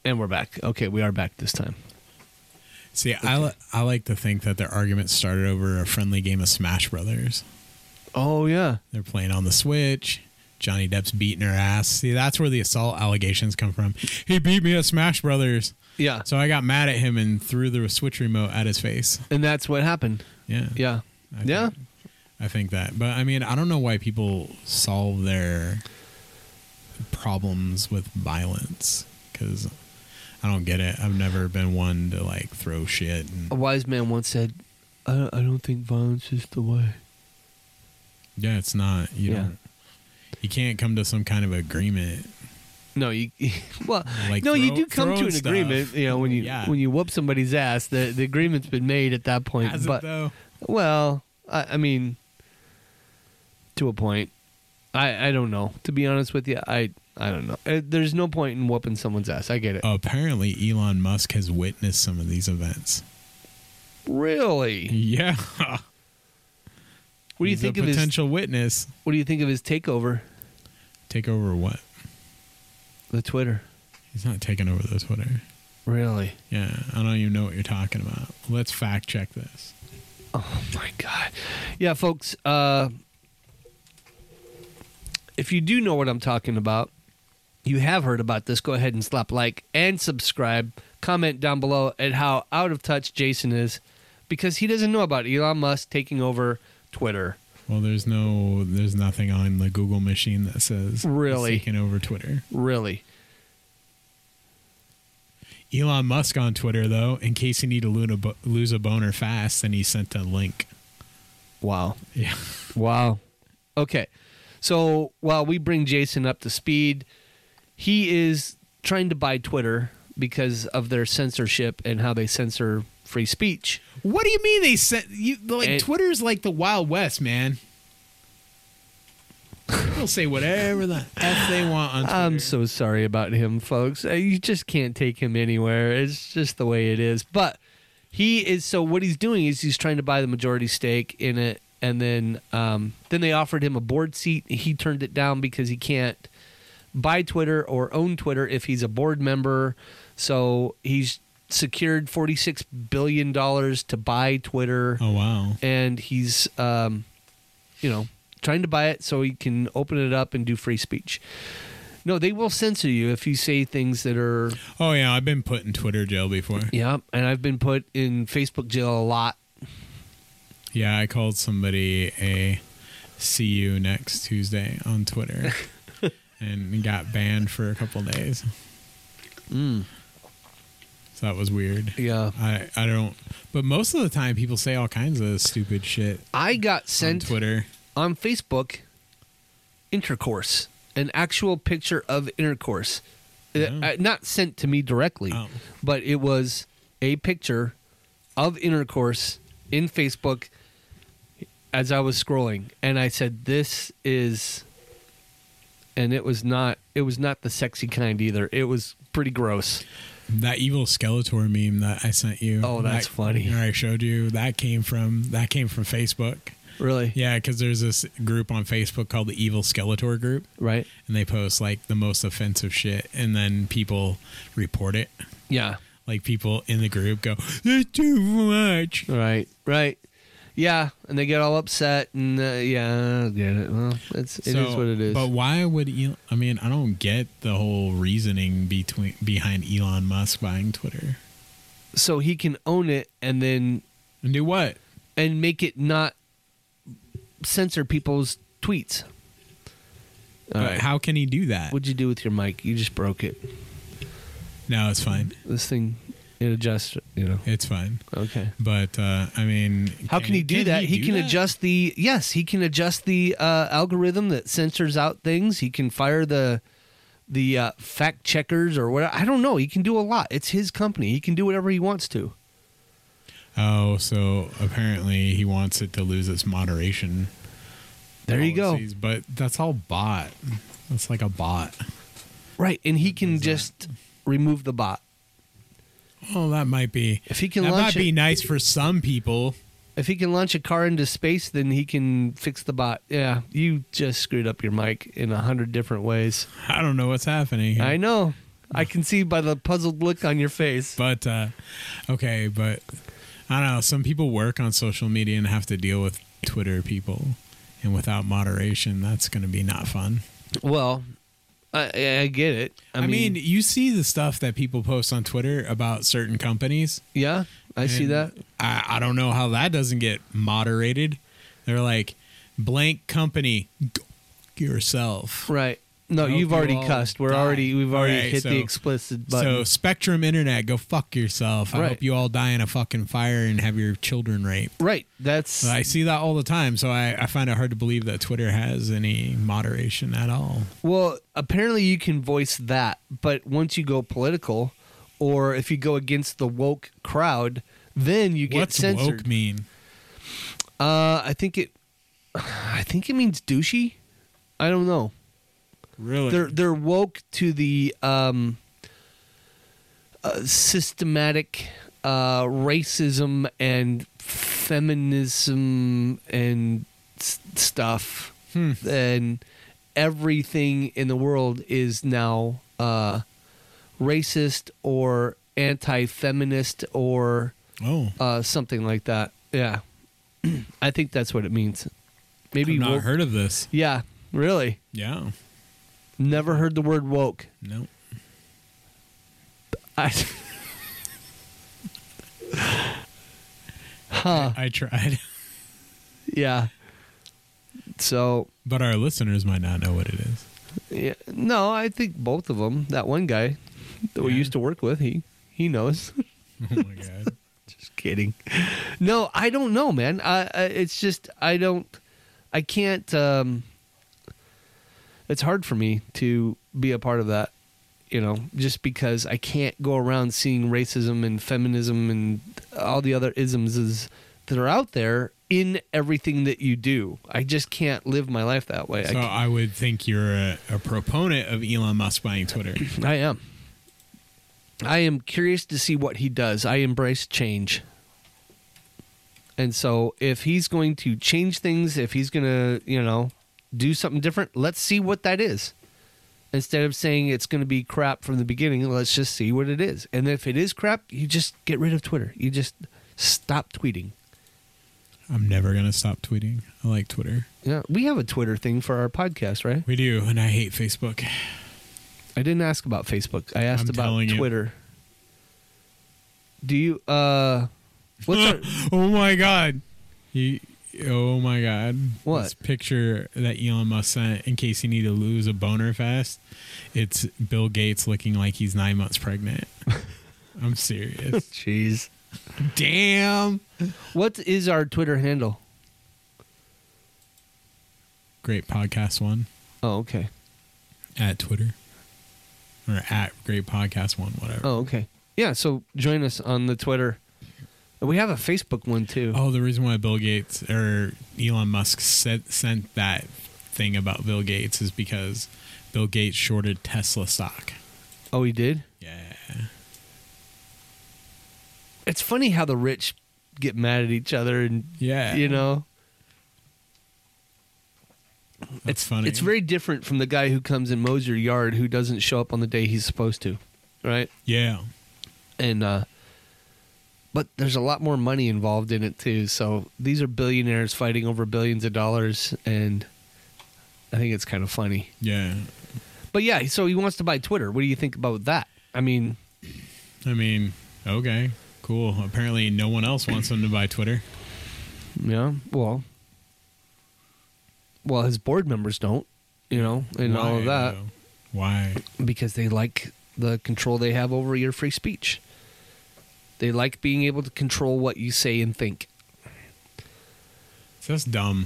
And we're back. Okay, we are back this time. See, Okay. I like to think that their argument started over a friendly game of Smash Brothers. Oh, yeah. They're playing on the Switch. Johnny Depp's beating her ass. See, that's where the assault allegations come from. He beat me at Smash Brothers. Yeah. So I got mad at him and threw the Switch remote at his face. And that's what happened. Yeah. Yeah. I think that. But, I mean, I don't know why people solve their problems with violence. Because I don't get it. I've never been one to, like, throw shit. A wise man once said, I don't think violence is the way. Yeah, it's not. You can't come to some kind of agreement. No, you Like you do come to throw an stuff. agreement. You know, when you whoop somebody's ass, the agreement's been made at that point. Has it, though? Well, I mean, to a point. I don't know. To be honest with you, I don't know. There's no point in whooping someone's ass. I get it. Apparently, Elon Musk has witnessed some of these events. Really? Yeah. What do you He's think a of potential witness? What do you think of his takeover? Take over what? The Twitter. He's not taking over the Twitter. Really? Yeah, I don't even know what you're talking about. Let's fact check this. Oh my God. Yeah, folks. If you do know what I'm talking about, you have heard about this, go ahead and slap like and subscribe. Comment down below at how out of touch Jason is, because he doesn't know about Elon Musk taking over Twitter. Well, there's nothing on the Google machine that says Really? he's taking over Twitter. Really? Elon Musk on Twitter, though, in case you need to lose a boner fast, then he sent a link. Wow. Yeah. Wow. Okay. So while we bring Jason up to speed, he is trying to buy Twitter because of their censorship and how they censor free speech. What do you mean they sent you? Like, Twitter's like the Wild West, man. They'll say whatever the F they want on Twitter. I'm so sorry about him, folks. You just can't take him anywhere. It's just the way it is. But he is. So what he's doing is he's trying to buy the majority stake in it, and then they offered him a board seat. He turned it down because he can't buy Twitter or own Twitter if he's a board member. So he's secured $46 billion to buy Twitter. Oh, wow. And he's, trying to buy it so he can open it up and do free speech. No, they will censor you if you say things that are... Oh, yeah. I've been put in Twitter jail before. Yeah, and I've been put in Facebook jail a lot. Yeah, I called somebody a see you next Tuesday on Twitter and got banned for a couple days. So that was weird. Yeah. I don't... But most of the time, people say all kinds of stupid shit. I got sent... on Twitter. On Facebook, intercourse. An actual picture of intercourse. Not sent to me directly, but it was a picture of intercourse in Facebook as I was scrolling. And I said, this is... And it was not the sexy kind either. It was pretty gross. That evil Skeletor meme that I sent you. Oh, that's funny. Or I showed you. That came from Facebook. Really? Yeah, because there's this group on Facebook called the Evil Skeletor Group. Right. And they post like the most offensive shit, and then people report it. Yeah. Like people in the group go, "That's too much." Right. Yeah, and they get all upset, and I get it. Well, it is what it is. But why would I mean, I don't get the whole reasoning behind Elon Musk buying Twitter. So he can own it and do what? And make it not censor people's tweets. But how can he do that? What'd you do with your mic? You just broke it. No, it's fine. This thing, it adjusts, It's fine. Okay. But, I mean... How can he do that? He can adjust the... Yes, he can adjust the algorithm that censors out things. He can fire the fact checkers or whatever. I don't know. He can do a lot. It's his company. He can do whatever he wants to. Oh, so apparently he wants it to lose its moderation. There you go. But that's all bot. That's like a bot. Right, and he can just remove the bot. Well, that might be... If he can that might be nice for some people. If he can launch a car into space, then he can fix the bot. Yeah, you just screwed up your mic in 100 different ways. I don't know what's happening here. I know. I can see by the puzzled look on your face. But okay, but I don't know. Some people work on social media and have to deal with Twitter people, and without moderation, that's going to be not fun. Well, I get it. I mean, you see the stuff that people post on Twitter about certain companies. yeah, I see and that. I don't know how that doesn't get moderated. They're like, blank company, go yourself. Right. No, hope you've you already all cussed. We've die. already Alright, hit so- the explicit So button. Spectrum Internet, go fuck yourself. I Right. hope you all die in a fucking fire and have your children raped. Right. That's I see that all the time, so I find it hard to believe that Twitter has any moderation at all. well, apparently you can voice that, but once you go political or if you go against the woke crowd, then you get What's censored. woke mean? I think it means douchey. I don't know. Really? They're woke to the systematic racism and feminism and stuff, and everything in the world is now racist or anti-feminist or something like that. Yeah, I think that's what it means. Maybe I've not woke. heard of this. Yeah, really. Yeah. Never heard the word woke. No. Huh. I tried. Yeah. So, But our listeners might not know what it is. yeah, no, I think both of them. That one guy that we Yeah. used to work with, he knows. Oh my god. Just kidding. No, I don't know, man. It's just I can't. It's hard for me to be a part of that, just because I can't go around seeing racism and feminism and all the other isms that are out there in everything that you do. I just can't live my life that way. So I would think you're a proponent of Elon Musk buying Twitter. I am. I am curious to see what he does. I embrace change. And so if he's going to change things, if he's going to, do something different, let's see what that is. Instead of saying it's going to be crap from the beginning, let's just see what it is. And if it is crap, you just get rid of Twitter. You just stop tweeting. I'm never going to stop tweeting. I like Twitter. Yeah, we have a Twitter thing for our podcast, right? We do, and I hate Facebook. I didn't ask about Facebook. I asked I'm about telling you. Twitter. Do you what's our Oh my god. Oh my god. What? This picture that Elon Musk sent in case you need to lose a boner fast. It's Bill Gates looking like he's 9 months pregnant. I'm serious. Jeez. Damn. What is our Twitter handle? Great Podcast One Oh, okay. at Twitter. Or at Great Podcast One, whatever. Oh, okay. Yeah, so join us on the Twitter. We have a Facebook one too. Oh, the reason why Bill Gates or Elon Musk sent that thing about Bill Gates is because Bill Gates shorted Tesla stock. Oh, he did? Yeah. It's funny how the rich get mad at each other and Yeah. it's funny. It's very different from the guy who comes and mows your yard who doesn't show up on the day he's supposed to, right? Yeah. And but there's a lot more money involved in it too. So these are billionaires fighting over billions of dollars, and I think it's kind of funny. Yeah. But yeah, so he wants to buy Twitter. What do you think about that? I mean, okay, cool. Apparently no one else wants him to buy Twitter. yeah, well, his board members don't, and all of that, though? Why? because they like the control they have over your free speech. They like being able to control what you say and think. It's just dumb.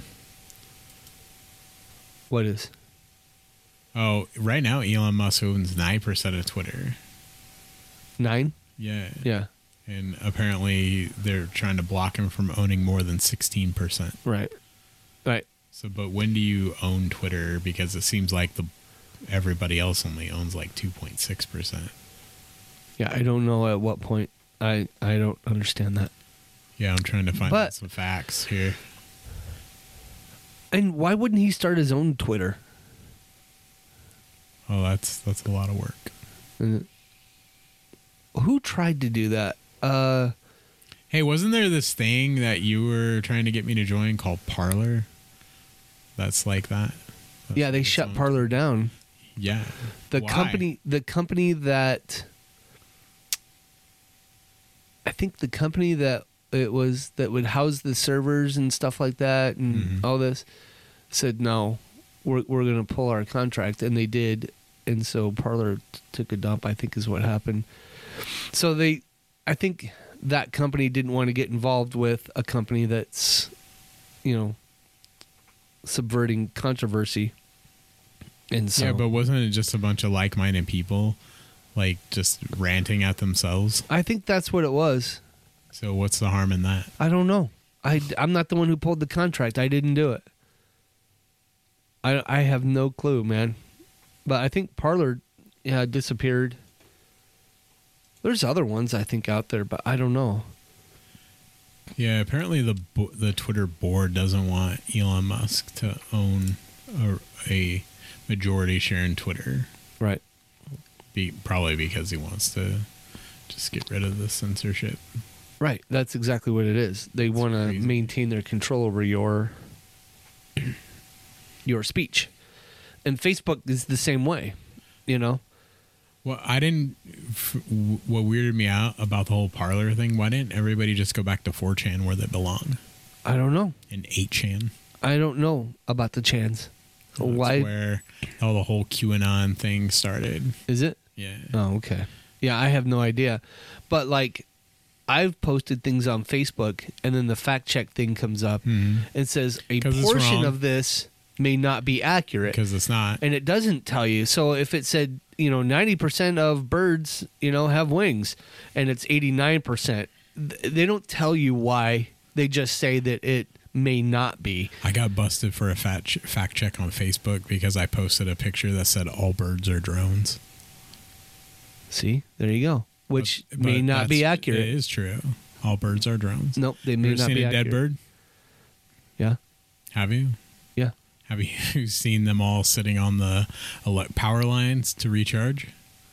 What is? Oh, right now Elon Musk owns 9% of Twitter. 9? Yeah. Yeah, And apparently they're trying to block him from owning more than 16%. right. So, but when do you own Twitter? Because it seems like everybody else only owns like 2.6%. Yeah, I don't know at what point. I don't understand that. Yeah, I'm trying to find But- out some facts here. And why wouldn't he start his own Twitter? Oh, that's a lot of work. Who tried to do that? Hey, wasn't there this thing that you were trying to get me to join called Parler? That's like that. That's yeah, they what shut it's on. Parler down. Yeah. The Why? company that I think the company that it was that would house the servers and stuff like that and all this said no, we're going to pull our contract, and they did, and so Parler took a dump, I think is what happened. So I think that company didn't want to get involved with a company that's, subverting controversy. And so Yeah, but wasn't it just a bunch of like-minded people, like just ranting at themselves? I think that's what it was. So what's the harm in that? I don't know. I'm not the one who pulled the contract. I didn't do it. I have no clue, man. But I think Parler disappeared. There's other ones I think out there, but I don't know. Yeah, apparently the Twitter board doesn't want Elon Musk to own a majority share in Twitter. Right. Probably because he wants to just get rid of the censorship. Right. That's exactly what it is. They want to crazy. maintain their control over your speech. And Facebook is the same way, Well, what weirded me out about the whole Parler thing, why didn't everybody just go back to 4chan where they belong? I don't know. And 8chan? I don't know about the chans. That's Why where all the whole QAnon thing started. is it? Yeah. Oh, okay. Yeah, I have no idea. But like I've posted things on Facebook and then the fact check thing comes up and says a 'Cause it's portion wrong. of this may not be accurate. Because it's not. And it doesn't tell you. So if it said, 90% of birds, have wings and it's 89%, they don't tell you why. They just say that it may not be. I got busted for a fact check on Facebook because I posted a picture that said all birds are drones. See, there you go. Which But may not be accurate. It is true. All birds are drones. Nope, they may You ever not seen be a accurate. dead bird? Yeah. Have you? Yeah. Have you seen them all sitting on the power lines to recharge?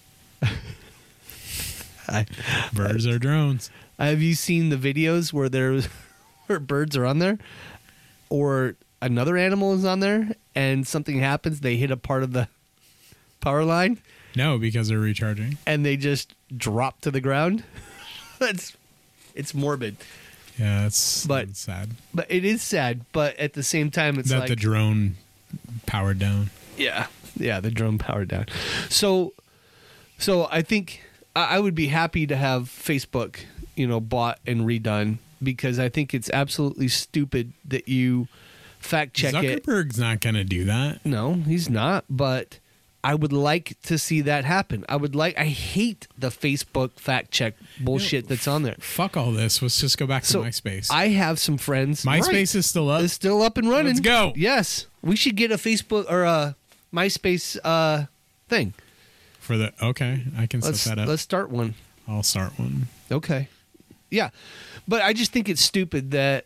Birds are drones. Have you seen the videos where birds are on there, or another animal is on there, and something happens? They hit a part of the power line, No, because they're recharging. and they just drop to the ground. It's morbid, Yeah, that's But- sad. but it is sad. But at the same time, it's That like the drone powered down. yeah, the drone powered down. So I think I would be happy to have Facebook, bought and redone, because I think it's absolutely stupid that you fact check it. Zuckerberg's not going to do that. No, he's not. But I would like to see that happen. I hate the Facebook fact check bullshit that's on there. Fuck all this. Let's just go back to So MySpace. I have some friends. MySpace is still up. It's still up and running. Let's go. Yes, we should get a Facebook or a MySpace thing. Okay, I can set that up. Let's start one. I'll start one. Okay. Yeah. But I just think it's stupid that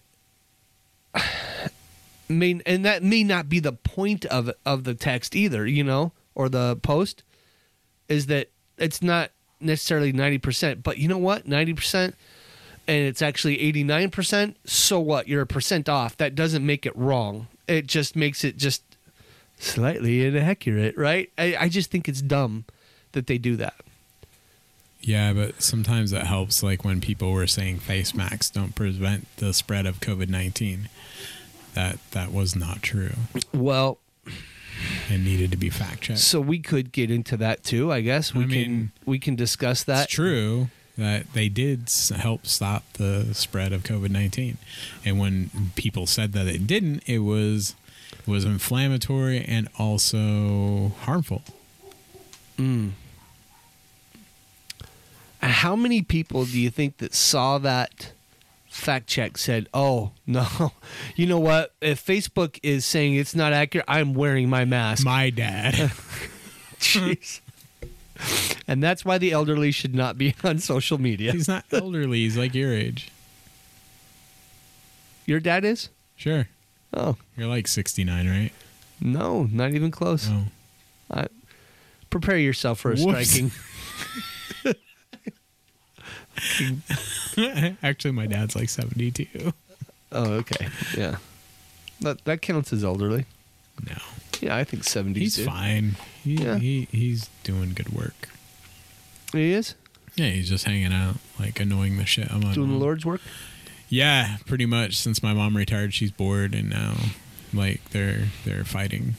and that may not be the point of the text either, or the post, is that it's not necessarily 90%, but you know what? 90% and it's actually 89%, so what? You're a percent off. That doesn't make it wrong. It just makes it just slightly inaccurate, right? I just think it's dumb that they do that. Yeah, but sometimes it helps, like when people were saying face masks don't prevent the spread of COVID-19. That was not true. Well, It needed to be fact checked. so we could get into that too, I guess. We can discuss that. It's true that they did help stop the spread of COVID-19. And when people said that it didn't, it was inflammatory and also harmful. How many people do you think that saw that fact check said, "Oh, no. You know what? If Facebook is saying it's not accurate, I'm wearing my mask." My dad. Jeez. And that's why the elderly should not be on social media. He's not elderly. He's like your age. Your dad is? Sure. Oh, You're like 69, right? no, not even close. Oh. Prepare yourself for a Whoops. striking. Actually, my dad's like 72. Oh, okay. Yeah. That counts as elderly. No. Yeah, I think 70s. He's fine. He's doing good work. He is? Yeah, he's just hanging out, like annoying the shit. Doing the Lord's work? Yeah, pretty much. Since my mom retired, she's bored, and now, like, they're fighting.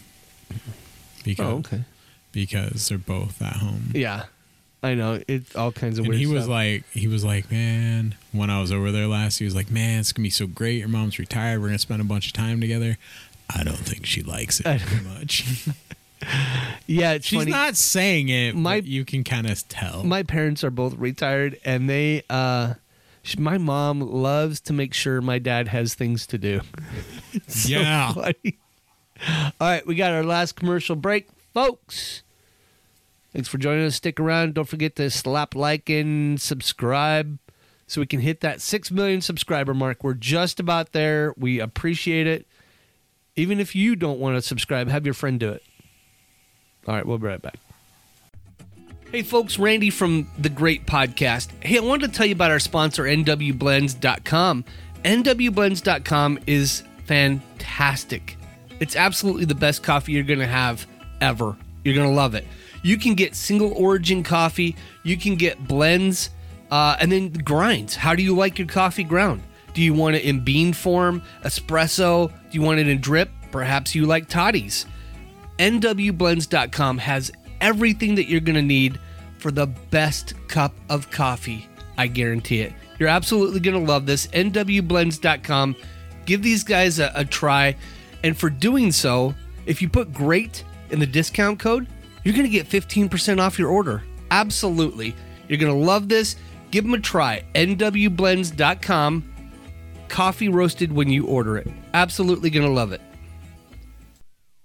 Because they're both at home. Yeah, I know. It's all kinds of and weird he stuff. was like, man, when I was over there last, he was like, man, it's gonna be so great. Your mom's retired. We're gonna spend a bunch of time together. I don't think she likes it very much. Yeah, she's funny. not saying it, but you can kind of tell. My parents are both retired, and they, my mom loves to make sure my dad has things to do. So yeah. funny. All right, we got our last commercial break, folks. Thanks for joining us. Stick around. Don't forget to slap like and subscribe so we can hit that 6 million subscriber mark. We're just about there. We appreciate it. Even if you don't want to subscribe, have your friend do it. All right, we'll be right back. Hey, folks, Randy from The Great Podcast. Hey, I wanted to tell you about our sponsor, nwblends.com. nwblends.com is fantastic. It's absolutely the best coffee you're going to have ever. You're going to love it. You can get single origin coffee. You can get blends and then grinds. How do you like your coffee ground? Do you want it in bean form, espresso? Do you want it in drip? Perhaps you like toddies. nwblends.com has everything that you're going to need for the best cup of coffee. I guarantee it. You're absolutely going to love this. nwblends.com. Give these guys a try. And for doing so, if you put GREAT in the discount code, you're going to get 15% off your order. Absolutely. You're going to love this. Give them a try. nwblends.com. Coffee roasted when you order it. Absolutely going to love it.